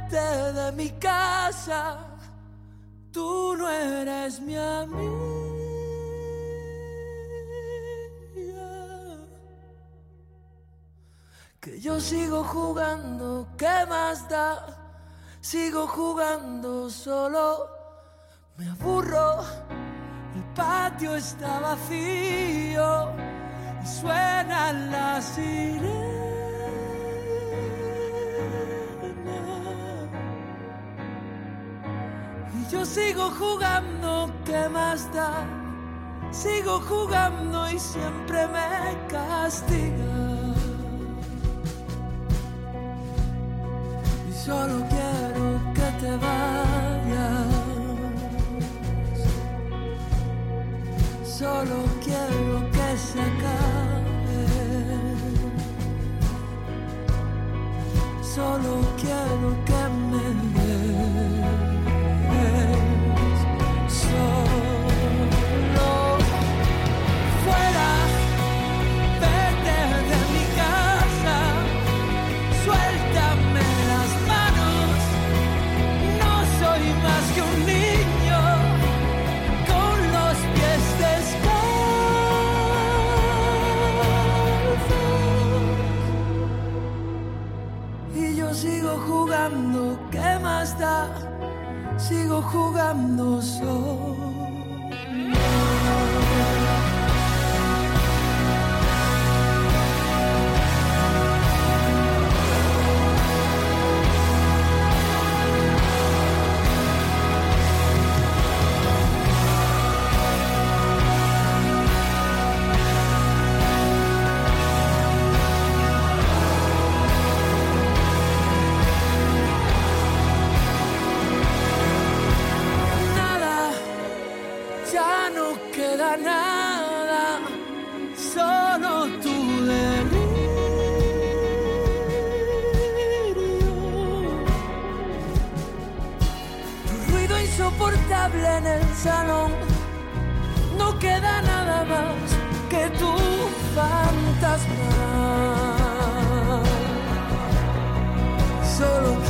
vete de mi casa, tú no eres mi amiga. Que yo sigo jugando, ¿qué más da? Sigo jugando solo, me aburro, el patio está vacío y suenan las sirenas. Y yo sigo jugando, ¿qué más da? Sigo jugando y siempre me castiga. Y solo quiero que te vayas. Solo quiero que se acabe. Solo quiero que me des. Solo fuera, vete de mi casa. Suéltame las manos. No soy más que un niño con los pies descalzos. Y yo sigo jugando, ¿qué más da? Sigo jugando solo. Nada, solo tu delirio. Tu ruido insoportable en el salón. No queda nada más que tu fantasma. Solo